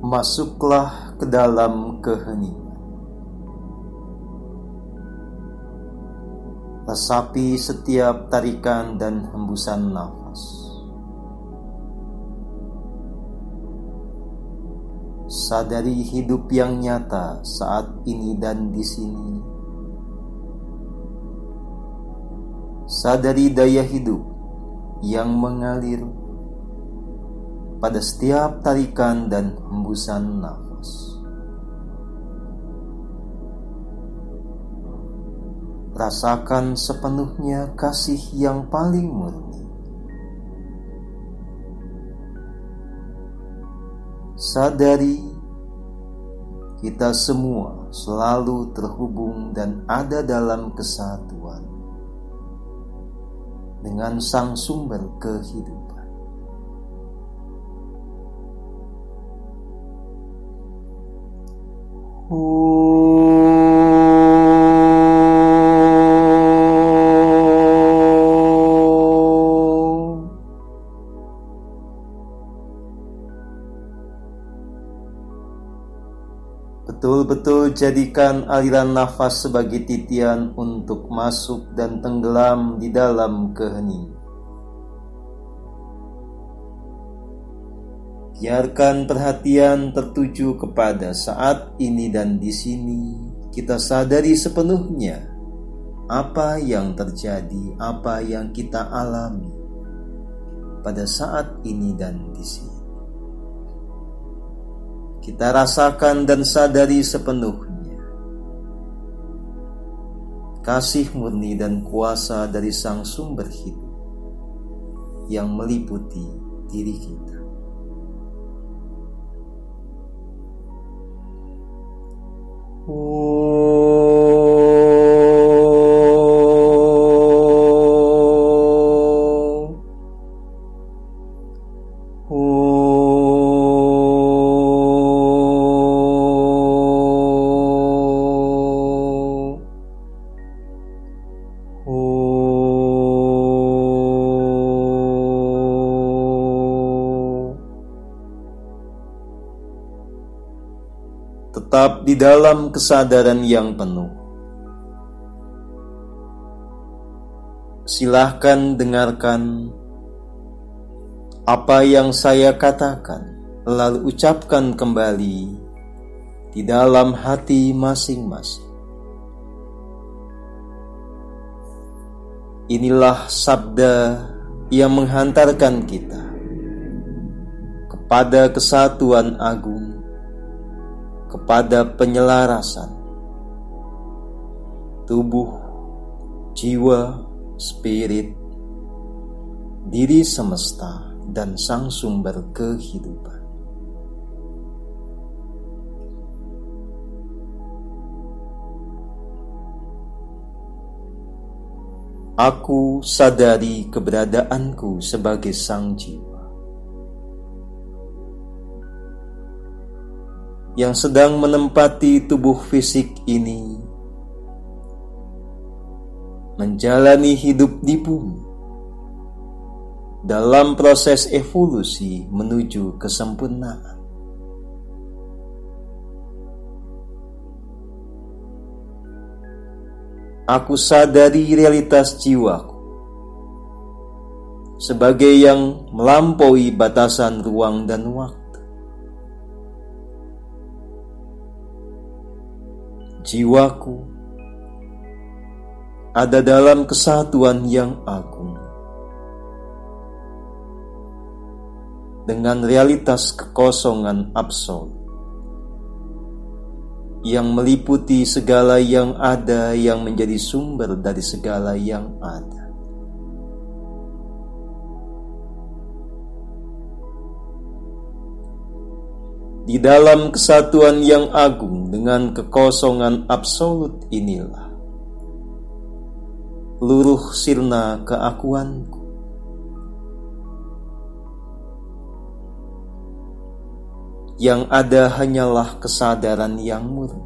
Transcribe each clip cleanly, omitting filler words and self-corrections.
Masuklah ke dalam keheningan. Resapi setiap tarikan dan hembusan nafas. Sadari hidup yang nyata saat ini dan di sini. Sadari daya hidup yang mengalir pada setiap tarikan dan hembusan nafas. Rasakan sepenuhnya kasih yang paling murni. Sadari kita semua selalu terhubung dan ada dalam kesatuan dengan sang sumber kehidupan. Betul-betul jadikan aliran nafas sebagai titian untuk masuk dan tenggelam di dalam keheningan. Biarkan perhatian tertuju kepada saat ini dan di sini. Kita sadari sepenuhnya apa yang terjadi, apa yang kita alami pada saat ini dan di sini. Kita rasakan dan sadari sepenuhnya kasih murni dan kuasa dari sang sumber hidup yang meliputi diri kita. Tetap di dalam kesadaran yang penuh. Silahkan dengarkan apa yang saya katakan, lalu ucapkan kembali di dalam hati masing-masing. Inilah sabda yang menghantarkan kita kepada kesatuan agung, kepada penyelarasan tubuh, jiwa, spirit, diri semesta, dan sang sumber kehidupan. Aku sadari keberadaanku sebagai sang jiwa yang sedang menempati tubuh fisik ini, menjalani hidup di bumi dalam proses evolusi menuju kesempurnaan. Aku sadari realitas jiwaku sebagai yang melampaui batasan ruang dan waktu. Jiwaku ada dalam kesatuan yang agung dengan realitas kekosongan absolut yang meliputi segala yang ada, yang menjadi sumber dari segala yang ada. Di dalam kesatuan yang agung dengan kekosongan absolut inilah luruh sirna keakuanku. Yang ada hanyalah kesadaran yang murni.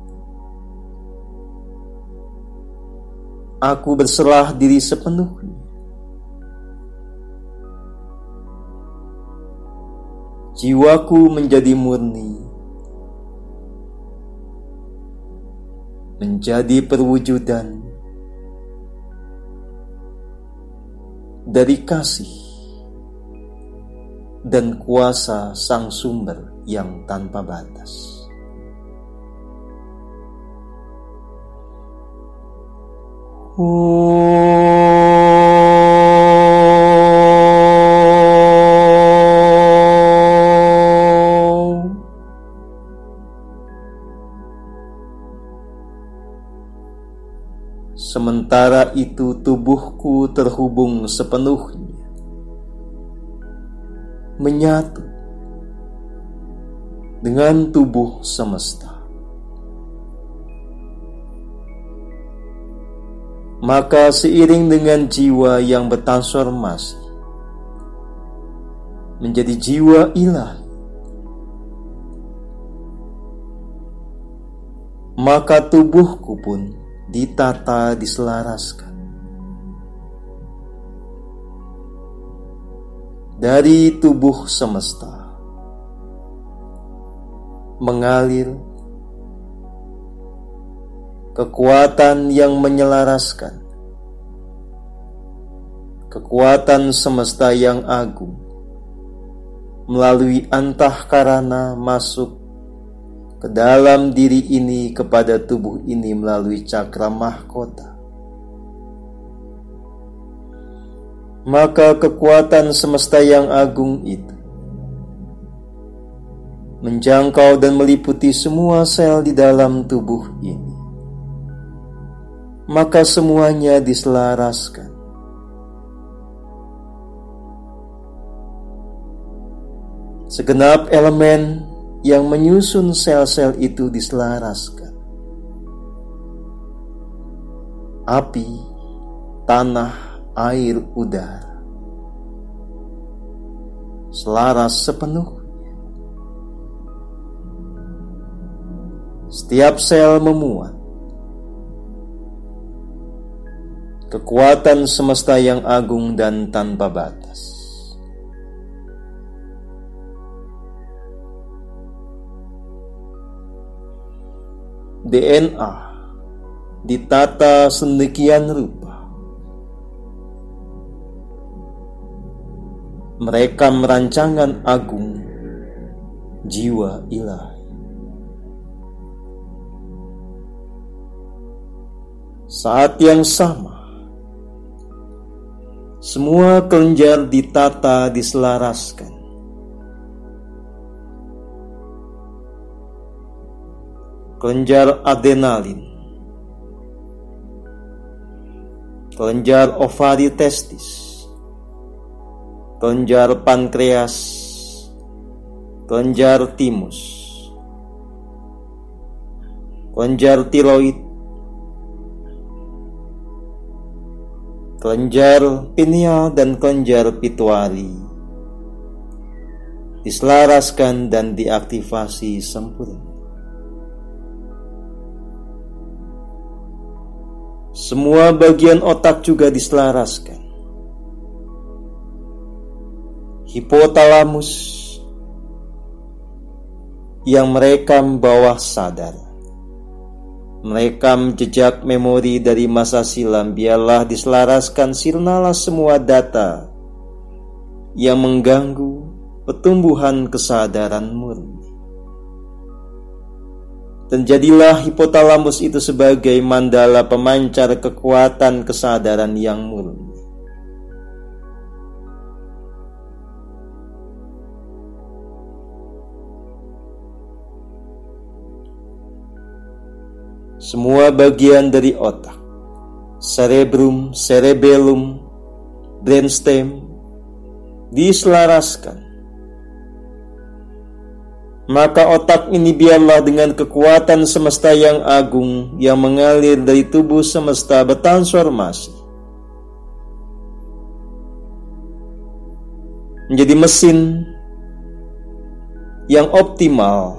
Aku berserah diri sepenuhnya. jiwaku menjadi murni, menjadi perwujudan dari kasih dan kuasa Sang Sumber yang tanpa batas. Sementara itu tubuhku terhubung sepenuhnya, menyatu dengan tubuh semesta. Maka seiring dengan jiwa yang bertransformasi menjadi jiwa ilahi, maka tubuhku pun ditata, diselaraskan dari tubuh semesta, mengalir kekuatan yang menyelaraskan, kekuatan semesta yang agung melalui antahkarana masuk ke dalam diri ini kepada tubuh ini melalui cakra mahkota. Maka kekuatan semesta yang agung itu menjangkau dan meliputi semua sel di dalam tubuh ini. Maka semuanya diselaraskan. Segenap elemen yang menyusun sel-sel itu diselaraskan. Api, tanah, air, udara selaras sepenuhnya. Setiap sel memuat kekuatan semesta yang agung dan tanpa batas. DNA ditata sedemikian rupa. Merekam rancangan agung jiwa ilahi. Saat yang sama, semua kelenjar ditata, diselaraskan. Kelenjar adrenalin, kelenjar ovari testis, kelenjar pankreas, kelenjar timus, kelenjar tiroid, kelenjar pineal dan kelenjar pituari diselaraskan dan diaktifasi sempurna. Semua bagian otak juga diselaraskan. Hipotalamus yang merekam bawah sadar, merekam jejak memori dari masa silam, biarlah diselaraskan sirnalah semua data yang mengganggu pertumbuhan kesadaran murni. Dan jadilah hipotalamus itu sebagai mandala pemancar kekuatan kesadaran yang murni. Semua bagian dari otak, cerebrum, cerebellum, brainstem diselaraskan. Maka otak ini biarlah dengan kekuatan semesta yang agung yang mengalir dari tubuh semesta bertransformasi menjadi mesin yang optimal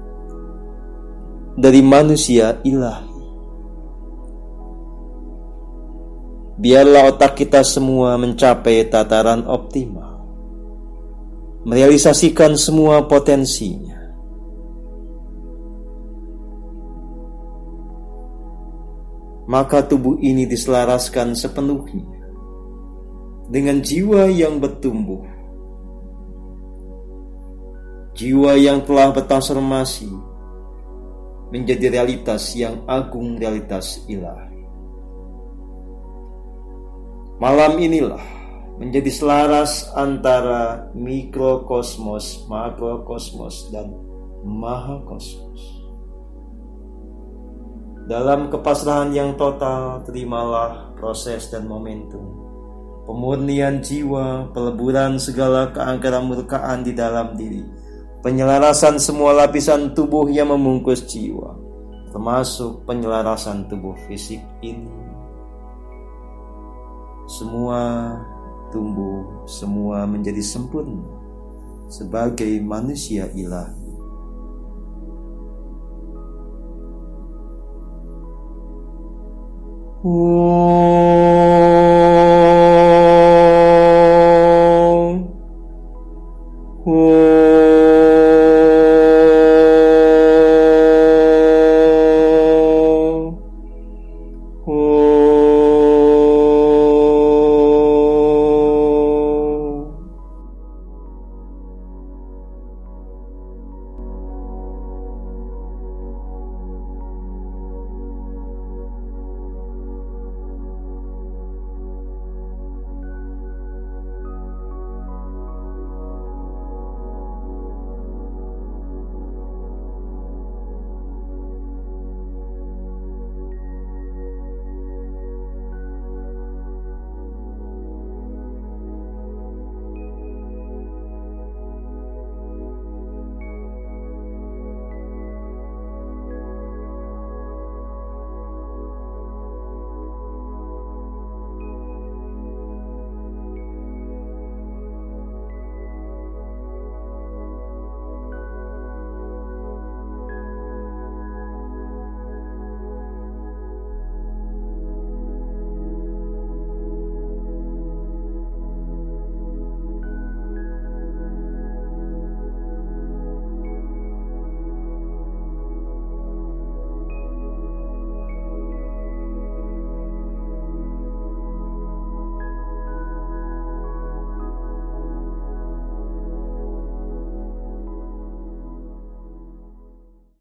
dari manusia ilahi. Biarlah otak kita semua mencapai tataran optimal. merealisasikan semua potensinya. Maka tubuh ini diselaraskan sepenuhnya dengan jiwa yang bertumbuh, jiwa yang telah bertransformasi menjadi realitas yang agung, realitas ilahi. Malam inilah menjadi selaras antara mikrokosmos, makrokosmos, dan mahakosmos. Dalam kepasrahan yang total, terimalah proses dan momentum pemurnian jiwa, peleburan segala keangkaran murkaan di dalam diri, penyelarasan semua lapisan tubuh yang membungkus jiwa, termasuk penyelarasan tubuh fisik ini. Semua tumbuh, semua menjadi sempurna sebagai manusia ilahi. Oh.